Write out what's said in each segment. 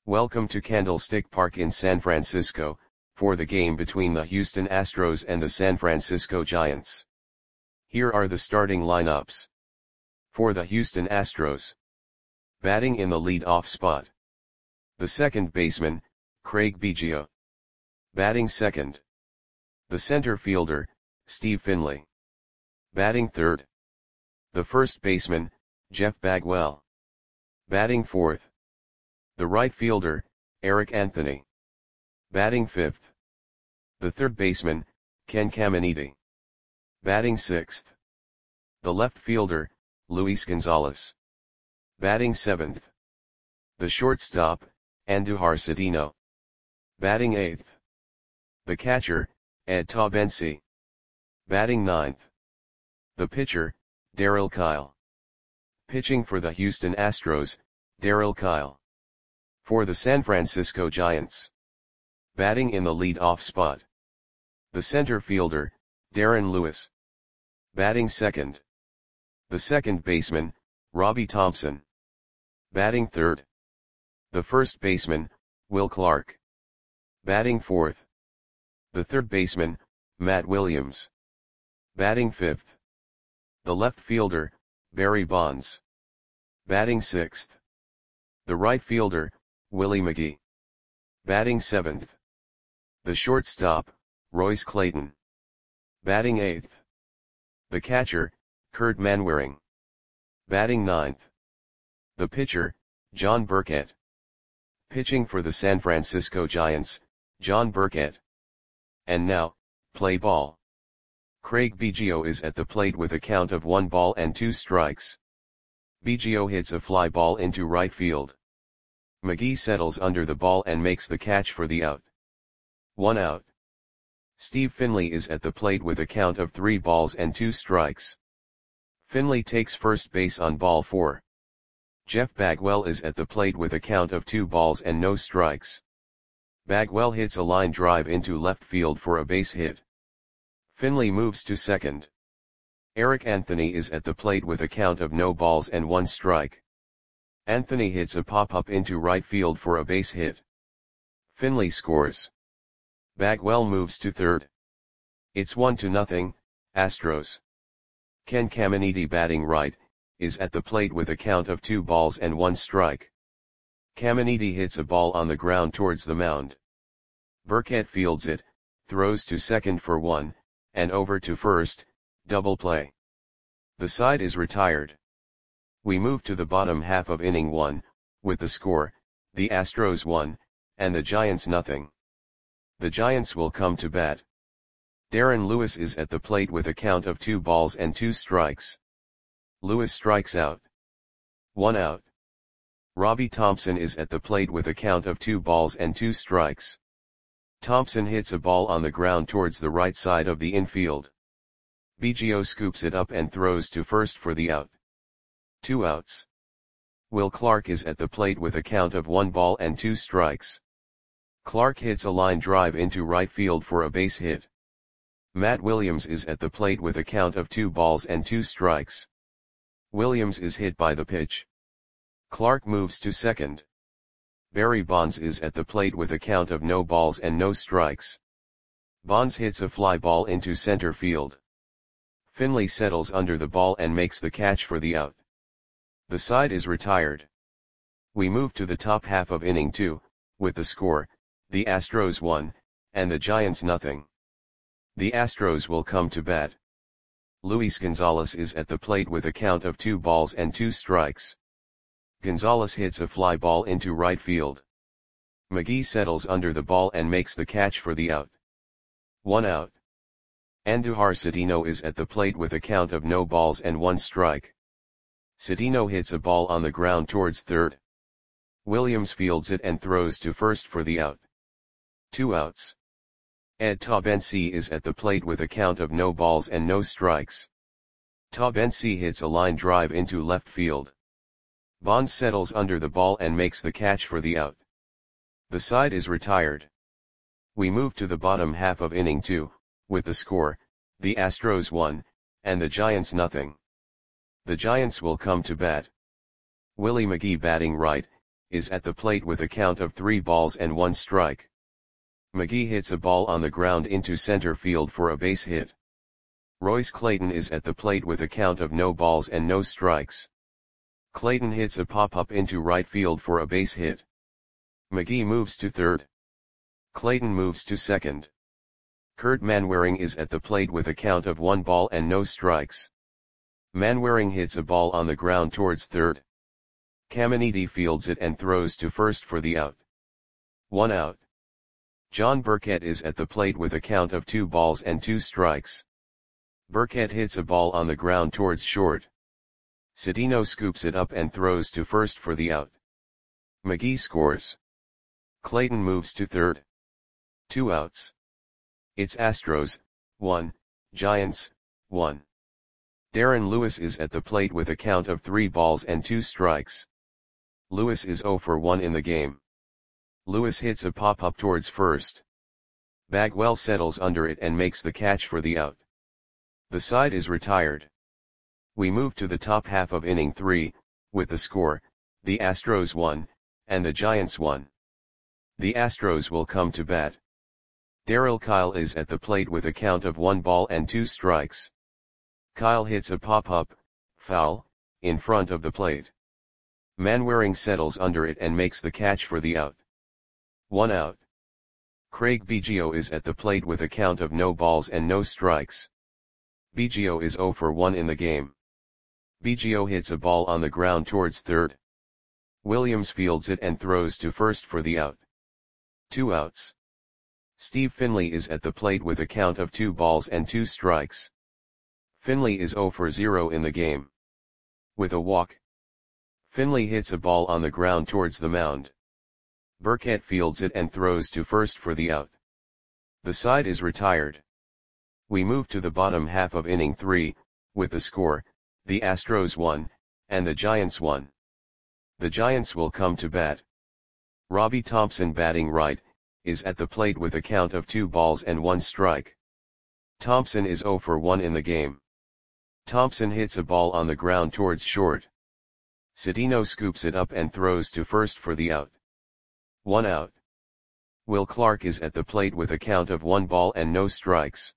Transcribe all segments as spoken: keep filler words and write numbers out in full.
Welcome to Candlestick Park in San Francisco, for the game between the Houston Astros and the San Francisco Giants. Here are the starting lineups. For the Houston Astros. Batting in the lead-off spot. The second baseman, Craig Biggio. Batting second. The center fielder, Steve Finley. Batting third. The first baseman, Jeff Bagwell. Batting fourth. The right fielder, Eric Anthony. Batting fifth. The third baseman, Ken Caminiti. Batting sixth. The left fielder, Luis Gonzalez. Batting seventh. The shortstop, Andujar Cedeno. Batting eighth. The catcher, Ed Taubensee. Batting ninth. The pitcher, Darryl Kile. Pitching for the Houston Astros, Darryl Kile. For the San Francisco Giants. Batting in the lead-off spot. The center fielder, Darren Lewis. Batting second. The second baseman, Robbie Thompson. Batting third. The first baseman, Will Clark. Batting fourth. The third baseman, Matt Williams. Batting fifth. The left fielder, Barry Bonds. Batting sixth. The right fielder, Willie McGee. Batting seventh. The shortstop, Royce Clayton. Batting eighth. The catcher, Kurt Manwaring. Batting ninth. The pitcher, John Burkett. Pitching for the San Francisco Giants, John Burkett. And now, play ball. Craig Biggio is at the plate with a count of one ball and two strikes. Biggio hits a fly ball into right field. McGee settles under the ball and makes the catch for the out. One out. Steve Finley is at the plate with a count of three balls and two strikes. Finley takes first base on ball four. Jeff Bagwell is at the plate with a count of two balls and no strikes. Bagwell hits a line drive into left field for a base hit. Finley moves to second. Eric Anthony is at the plate with a count of no balls and one strike. Anthony hits a pop-up into right field for a base hit. Finley scores. Bagwell moves to third. It's one to nothing, Astros. Ken Caminiti, batting right, is at the plate with a count of two balls and one strike. Caminiti hits a ball on the ground towards the mound. Burkett fields it, throws to second for one, and over to first, double play. The side is retired. We move to the bottom half of inning one, with the score, the Astros one, and the Giants nothing. The Giants will come to bat. Darren Lewis is at the plate with a count of two balls and two strikes. Lewis strikes out. One out. Robbie Thompson is at the plate with a count of two balls and two strikes. Thompson hits a ball on the ground towards the right side of the infield. Biggio scoops it up and throws to first for the out. Two outs. Will Clark is at the plate with a count of one ball and two strikes. Clark hits a line drive into right field for a base hit. Matt Williams is at the plate with a count of two balls and two strikes. Williams is hit by the pitch. Clark moves to second. Barry Bonds is at the plate with a count of no balls and no strikes. Bonds hits a fly ball into center field. Finley settles under the ball and makes the catch for the out. The side is retired. We move to the top half of inning two, with the score, the Astros one, and the Giants nothing. The Astros will come to bat. Luis Gonzalez is at the plate with a count of two balls and two strikes. Gonzalez hits a fly ball into right field. McGee settles under the ball and makes the catch for the out. One out. Andujar Cedeno is at the plate with a count of no balls and one strike. Cedeno hits a ball on the ground towards third. Williams fields it and throws to first for the out. Two outs. Ed Taubensee is at the plate with a count of no balls and no strikes. Taubensee hits a line drive into left field. Bonds settles under the ball and makes the catch for the out. The side is retired. We move to the bottom half of inning two, with the score, the Astros one, and the Giants nothing. The Giants will come to bat. Willie McGee, batting right, is at the plate with a count of three balls and one strike. McGee hits a ball on the ground into center field for a base hit. Royce Clayton is at the plate with a count of no balls and no strikes. Clayton hits a pop-up into right field for a base hit. McGee moves to third. Clayton moves to second. Kurt Manwaring is at the plate with a count of one ball and no strikes. Manwaring hits a ball on the ground towards third. Caminiti fields it and throws to first for the out. One out. John Burkett is at the plate with a count of two balls and two strikes. Burkett hits a ball on the ground towards short. Cedeno scoops it up and throws to first for the out. McGee scores. Clayton moves to third. Two outs. It's Astros, one, Giants, one. Darren Lewis is at the plate with a count of three balls and two strikes. Lewis is oh for one in the game. Lewis hits a pop-up towards first. Bagwell settles under it and makes the catch for the out. The side is retired. We move to the top half of inning three, with the score, the Astros won, and the Giants won. The Astros will come to bat. Darryl Kile is at the plate with a count of one ball and two strikes. Kyle hits a pop-up, foul, in front of the plate. Manwaring settles under it and makes the catch for the out. One out. Craig Biggio is at the plate with a count of no balls and no strikes. Biggio is oh for one in the game. Biggio hits a ball on the ground towards third. Williams fields it and throws to first for the out. Two outs. Steve Finley is at the plate with a count of two balls and two strikes. Finley is oh for zero in the game. With a walk. Finley hits a ball on the ground towards the mound. Burkett fields it and throws to first for the out. The side is retired. We move to the bottom half of inning three, with the score, the Astros won, and the Giants won. The Giants will come to bat. Robbie Thompson, batting right, is at the plate with a count of two balls and one strike. Thompson is oh for one in the game. Thompson hits a ball on the ground towards short. Cedeno scoops it up and throws to first for the out. One out. Will Clark is at the plate with a count of one ball and no strikes.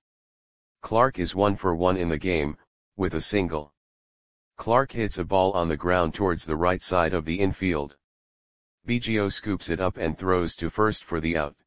Clark is one for one in the game, with a single. Clark hits a ball on the ground towards the right side of the infield. Biggio scoops it up and throws to first for the out.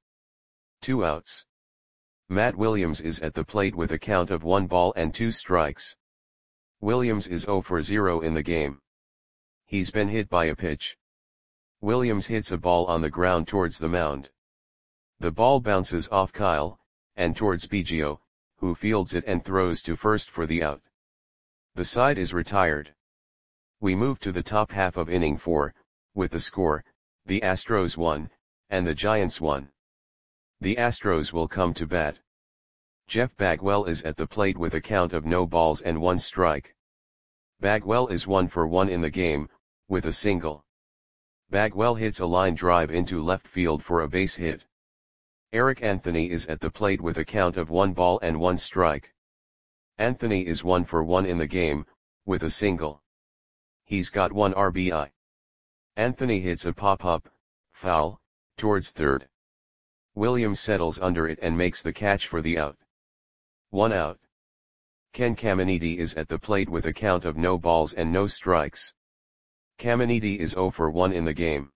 Two outs. Matt Williams is at the plate with a count of one ball and two strikes. Williams is oh for zero in the game. He's been hit by a pitch. Williams hits a ball on the ground towards the mound. The ball bounces off Kyle, and towards Biggio, who fields it and throws to first for the out. The side is retired. We move to the top half of inning four, with the score, the Astros won, and the Giants won. The Astros will come to bat. Jeff Bagwell is at the plate with a count of no balls and one strike. Bagwell is one for one in the game, with a single. Bagwell hits a line drive into left field for a base hit. Eric Anthony is at the plate with a count of one ball and one strike. Anthony is one for one in the game, with a single. He's got one R B I. Anthony hits a pop-up, foul, towards third. Williams settles under it and makes the catch for the out. One out. Ken Caminiti is at the plate with a count of no balls and no strikes. Caminiti is oh for one in the game.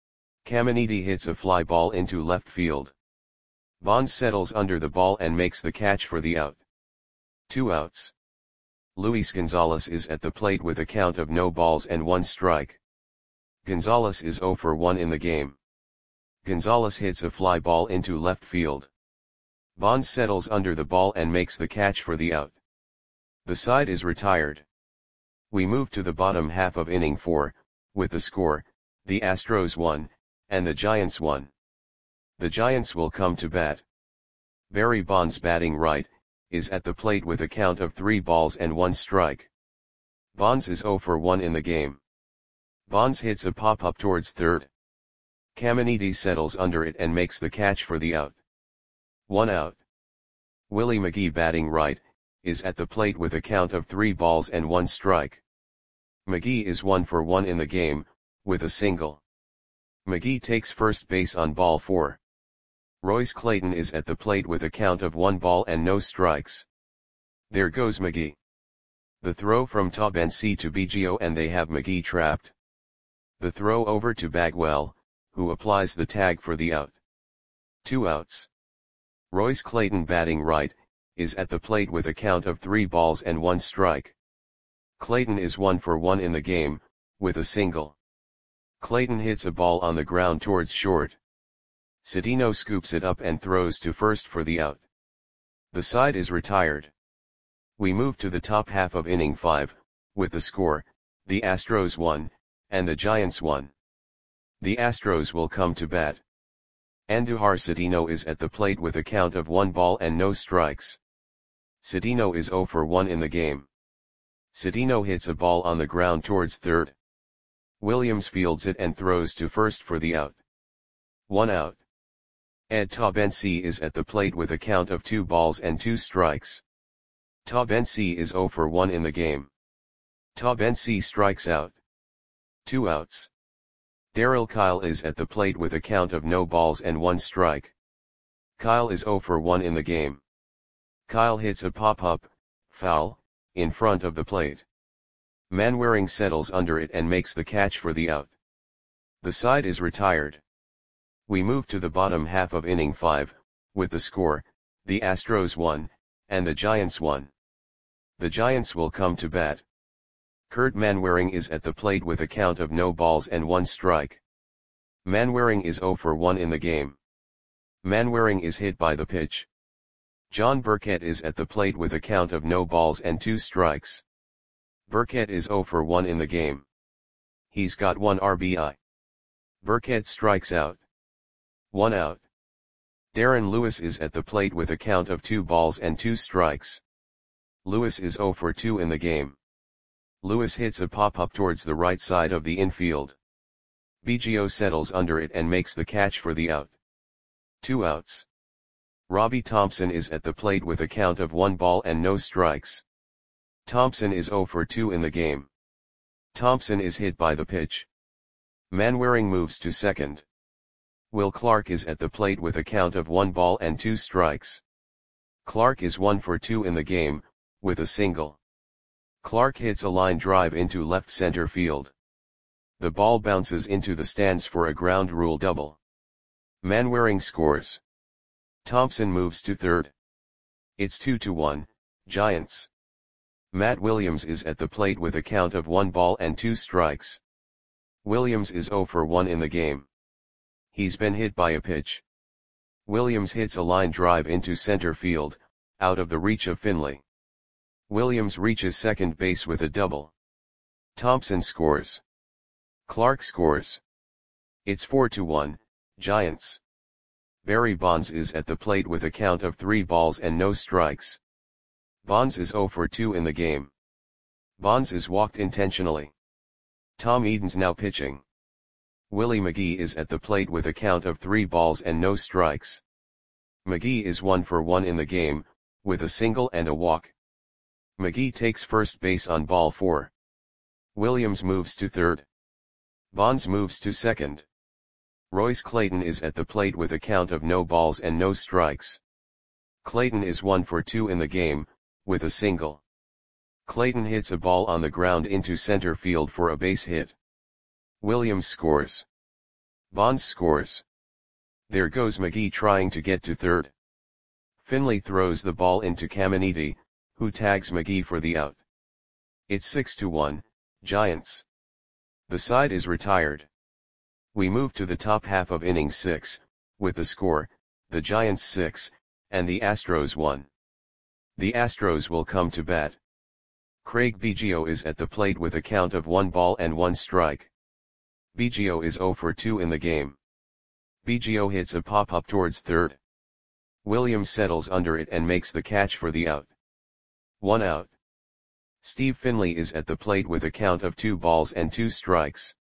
Caminiti hits a fly ball into left field. Bonds settles under the ball and makes the catch for the out. Two outs. Luis Gonzalez is at the plate with a count of no balls and one strike. Gonzalez is oh for one in the game. Gonzalez hits a fly ball into left field. Bonds settles under the ball and makes the catch for the out. The side is retired. We move to the bottom half of inning four, with the score, the Astros won, and the Giants won. The Giants will come to bat. Barry Bonds, batting right, is at the plate with a count of three balls and one strike. Bonds is oh for one in the game. Bonds hits a pop-up towards third. Caminiti settles under it and makes the catch for the out. One out. Willie McGee, batting right, is at the plate with a count of three balls and one strike. McGee is one for one in the game, with a single. McGee takes first base on ball four. Royce Clayton is at the plate with a count of one ball and no strikes. There goes McGee. The throw from Taubensee to Biggio and they have McGee trapped. The throw over to Bagwell, who applies the tag for the out. Two outs. Royce Clayton, batting right, is at the plate with a count of three balls and one strike. Clayton is one for one in the game, with a single. Clayton hits a ball on the ground towards short. Cedeno scoops it up and throws to first for the out. The side is retired. We move to the top half of inning five, with the score, the Astros won, and the Giants won. The Astros will come to bat. Andujar Cedeno is at the plate with a count of one ball and no strikes. Cedeno is zero for one in the game. Cedeno hits a ball on the ground towards third. Williams fields it and throws to first for the out. One out. Ed Taubensee is at the plate with a count of two balls and two strikes. Taubensee is zero for one in the game. Taubensee strikes out. Two outs. Darryl Kile is at the plate with a count of no balls and one strike. Kile is zero for one in the game. Kile hits a pop-up, foul, in front of the plate. Manwaring settles under it and makes the catch for the out. The side is retired. We move to the bottom half of inning five, with the score, the Astros won, and the Giants won. The Giants will come to bat. Kurt Manwaring is at the plate with a count of no balls and one strike. Manwaring is zero for one in the game. Manwaring is hit by the pitch. John Burkett is at the plate with a count of no balls and two strikes. Burkett is zero for one in the game. He's got one R B I. Burkett strikes out. One out. Darren Lewis is at the plate with a count of two balls and two strikes. Lewis is zero for two in the game. Lewis hits a pop-up towards the right side of the infield. Biggio settles under it and makes the catch for the out. Two outs. Robbie Thompson is at the plate with a count of one ball and no strikes. Thompson is zero for two in the game. Thompson is hit by the pitch. Manwaring moves to second. Will Clark is at the plate with a count of one ball and two strikes. Clark is one for two in the game, with a single. Clark hits a line drive into left center field. The ball bounces into the stands for a ground rule double. Manwaring scores. Thompson moves to third. It's two to one, Giants. Matt Williams is at the plate with a count of one ball and two strikes. Williams is zero for one in the game. He's been hit by a pitch. Williams hits a line drive into center field, out of the reach of Finley. Williams reaches second base with a double. Thompson scores. Clark scores. It's four to one, Giants. Barry Bonds is at the plate with a count of three balls and no strikes. Bonds is zero for two in the game. Bonds is walked intentionally. Tom Eden's now pitching. Willie McGee is at the plate with a count of three balls and no strikes. McGee is one for one in the game, with a single and a walk. McGee takes first base on ball four. Williams moves to third. Bonds moves to second. Royce Clayton is at the plate with a count of no balls and no strikes. Clayton is one for two in the game, with a single. Clayton hits a ball on the ground into center field for a base hit. Williams scores. Bonds scores. There goes McGee trying to get to third. Finley throws the ball into Caminiti, who tags McGee for the out. It's six to one, Giants. The side is retired. We move to the top half of inning six, with the score, the Giants six, and the Astros one. The Astros will come to bat. Craig Biggio is at the plate with a count of one ball and one strike. Biggio is zero for two in the game. Biggio hits a pop-up towards third. Williams settles under it and makes the catch for the out. One out. Steve Finley is at the plate with a count of two balls and two strikes.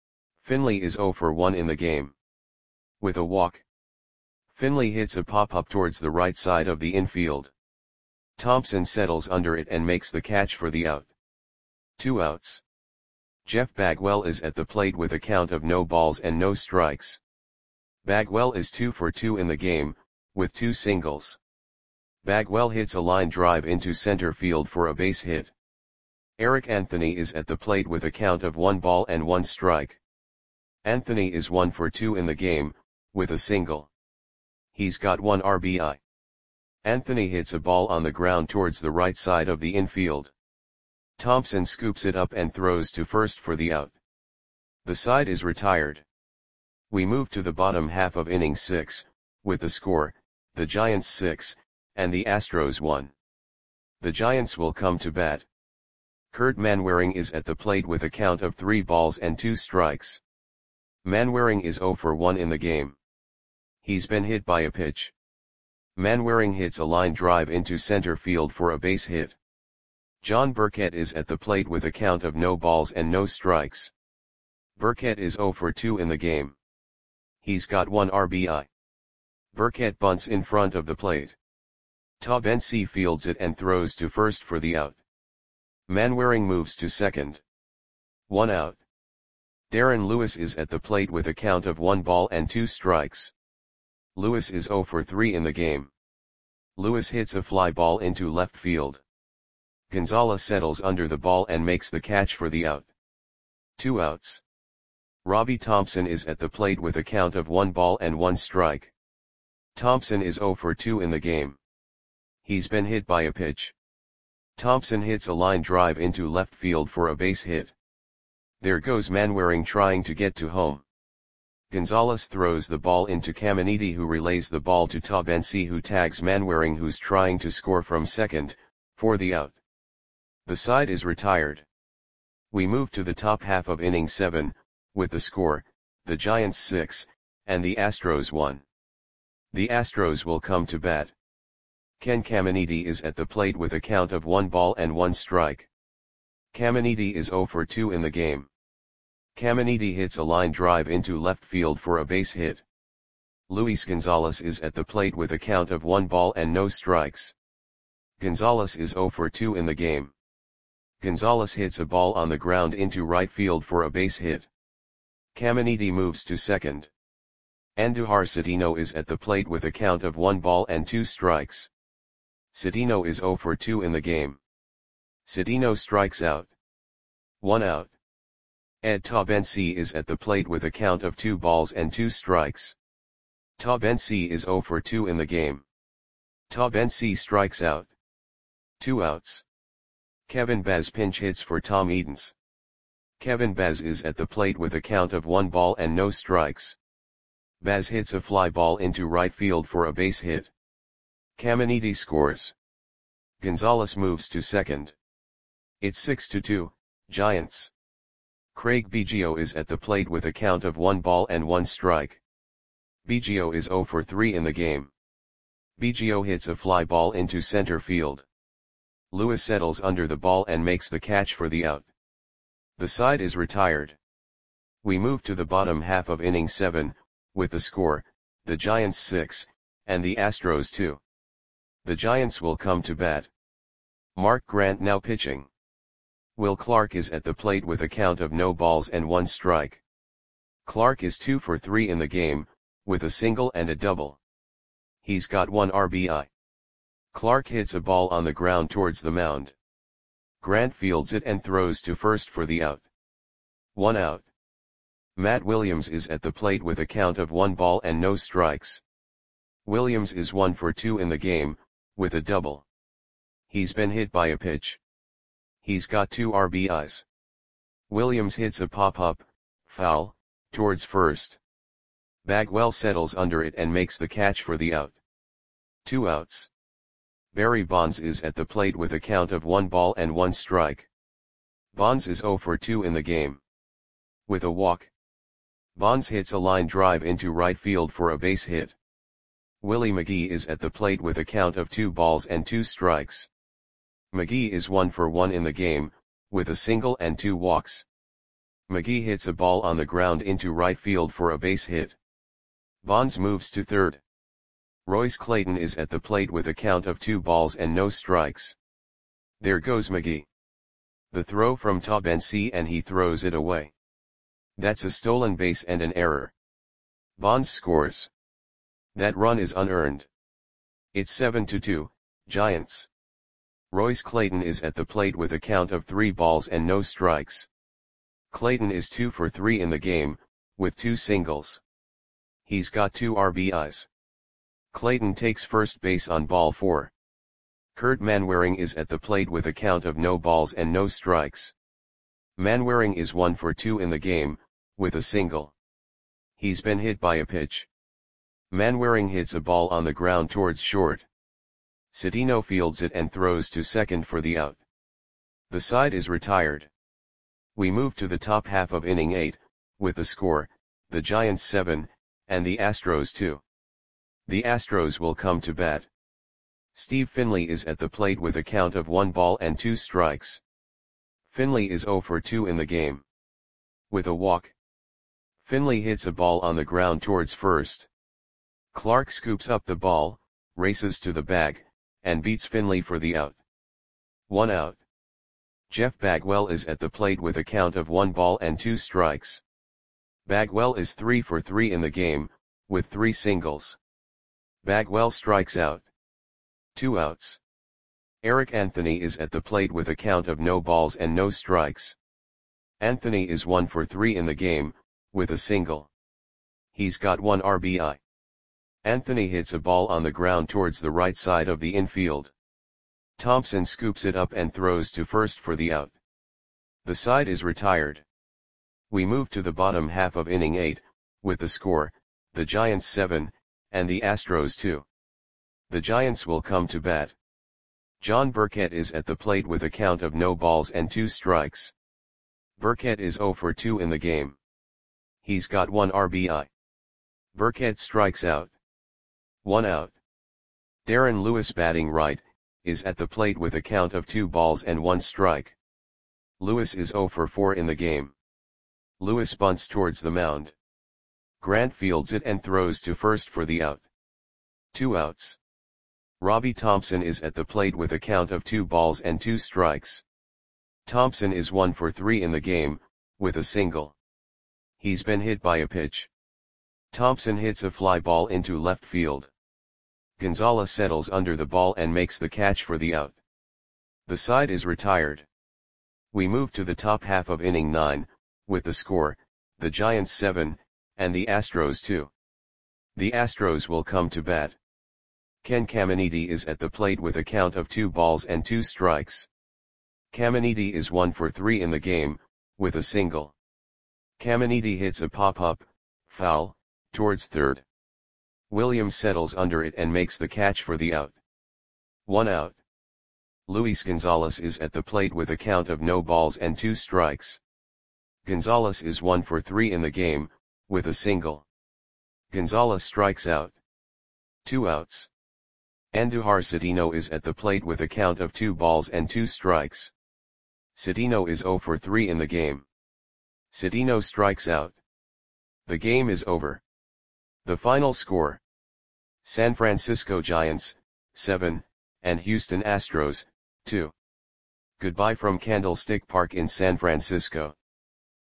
Finley is zero for one in the game. With a walk. Finley hits a pop-up towards the right side of the infield. Thompson settles under it and makes the catch for the out. Two outs. Jeff Bagwell is at the plate with a count of no balls and no strikes. Bagwell is two for two in the game, with two singles. Bagwell hits a line drive into center field for a base hit. Eric Anthony is at the plate with a count of one ball and one strike. Anthony is one for two in the game, with a single. He's got one R B I. Anthony hits a ball on the ground towards the right side of the infield. Thompson scoops it up and throws to first for the out. The side is retired. We move to the bottom half of inning six, with the score, the Giants six, and the Astros one. The Giants will come to bat. Kurt Manwaring is at the plate with a count of three balls and two strikes. Manwaring is zero for one in the game. He's been hit by a pitch. Manwaring hits a line drive into center field for a base hit. John Burkett is at the plate with a count of no balls and no strikes. Burkett is zero for two in the game. He's got one R B I. Burkett bunts in front of the plate. Taubensee fields it and throws to first for the out. Manwaring moves to second. One out. Darren Lewis is at the plate with a count of one ball and two strikes. Lewis is zero for three in the game. Lewis hits a fly ball into left field. Gonzalez settles under the ball and makes the catch for the out. Two outs. Robbie Thompson is at the plate with a count of one ball and one strike. Thompson is zero for two in the game. He's been hit by a pitch. Thompson hits a line drive into left field for a base hit. There goes Manwaring trying to get to home. Gonzalez throws the ball into Caminiti, who relays the ball to Taubensee, who tags Manwaring, who's trying to score from second, for the out. The side is retired. We move to the top half of inning seven, with the score, the Giants six, and the Astros one. The Astros will come to bat. Ken Caminiti is at the plate with a count of one ball and one strike. Caminiti is zero for two in the game. Caminiti hits a line drive into left field for a base hit. Luis Gonzalez is at the plate with a count of one ball and no strikes. Gonzalez is zero for two in the game. Gonzalez hits a ball on the ground into right field for a base hit. Caminiti moves to second. Andujar Cedeno is at the plate with a count of one ball and two strikes. Cedeno is zero for two in the game. Cedeno strikes out. One out. Ed Taubensee is at the plate with a count of two balls and two strikes. Taubensee is zero for two in the game. Taubensee strikes out. Two outs. Kevin Baz pinch hits for Tom Edens. Kevin Baz is at the plate with a count of one ball and no strikes. Baz hits a fly ball into right field for a base hit. Caminiti scores. Gonzalez moves to second. It's six to two, Giants. Craig Biggio is at the plate with a count of one ball and one strike. Biggio is zero for three in the game. Biggio hits a fly ball into center field. Lewis settles under the ball and makes the catch for the out. The side is retired. We move to the bottom half of inning seven, with the score, the Giants six, and the Astros two. The Giants will come to bat. Mark Grant now pitching. Will Clark is at the plate with a count of no balls and one strike. Clark is two for three in the game, with a single and a double. He's got one R B I. Clark hits a ball on the ground towards the mound. Grant fields it and throws to first for the out. One out. Matt Williams is at the plate with a count of one ball and no strikes. Williams is one for two in the game, with a double. He's been hit by a pitch. He's got two R B Is. Williams hits a pop-up, foul, towards first. Bagwell settles under it and makes the catch for the out. Two outs. Barry Bonds is at the plate with a count of one ball and one strike. Bonds is zero for two in the game. With a walk. Bonds hits a line drive into right field for a base hit. Willie McGee is at the plate with a count of two balls and two strikes. McGee is one for one in the game, with a single and two walks. McGee hits a ball on the ground into right field for a base hit. Bonds moves to third. Royce Clayton is at the plate with a count of two balls and no strikes. There goes McGee. The throw from Tabensi and he throws it away. That's a stolen base and an error. Bonds scores. That run is unearned. It's seven to two, Giants. Royce Clayton is at the plate with a count of three balls and no strikes. Clayton is two for three in the game, with two singles. He's got two R B Is. Clayton takes first base on ball four. Kurt Manwaring is at the plate with a count of no balls and no strikes. Manwaring is one for two in the game, with a single. He's been hit by a pitch. Manwaring hits a ball on the ground towards short. Citino fields it and throws to second for the out. The side is retired. We move to the top half of inning eight, with the score, the Giants seven, and the Astros two. The Astros will come to bat. Steve Finley is at the plate with a count of one ball and two strikes. Finley is zero for two in the game. With a walk. Finley hits a ball on the ground towards first. Clark scoops up the ball, races to the bag, and beats Finley for the out. One out. Jeff Bagwell is at the plate with a count of one ball and two strikes. Bagwell is three for three in the game, with three singles. Bagwell strikes out. Two outs. Eric Anthony is at the plate with a count of no balls and no strikes. Anthony is one for three in the game, with a single. He's got one R B I. Anthony hits a ball on the ground towards the right side of the infield. Thompson scoops it up and throws to first for the out. The side is retired. We move to the bottom half of inning eight, with the score, the Giants seven, and the Astros two. The Giants will come to bat. John Burkett is at the plate with a count of no balls and two strikes. Burkett is zero for two in the game. He's got one R B I. Burkett strikes out. One out. Darren Lewis, batting right, is at the plate with a count of two balls and one strike. Lewis is zero for four in the game. Lewis bunts towards the mound. Grant fields it and throws to first for the out. Two outs. Robbie Thompson is at the plate with a count of two balls and two strikes. Thompson is one for three in the game, with a single. He's been hit by a pitch. Thompson hits a fly ball into left field. Gonzalez settles under the ball and makes the catch for the out. The side is retired. We move to the top half of inning nine, with the score, the Giants seven, and the Astros two. The Astros will come to bat. Ken Caminiti is at the plate with a count of two balls and two strikes. Caminiti is one for three in the game, with a single. Caminiti hits a pop-up, foul, towards third. Williams settles under it and makes the catch for the out. One out. Luis Gonzalez is at the plate with a count of no balls and two strikes. Gonzalez is one for three in the game, with a single. Gonzalez strikes out. Two outs. Andujar Citino is at the plate with a count of two balls and two strikes. Citino is zero for three in the game. Citino strikes out. The game is over. The final score: San Francisco Giants, seven, and Houston Astros, two. Goodbye from Candlestick Park in San Francisco.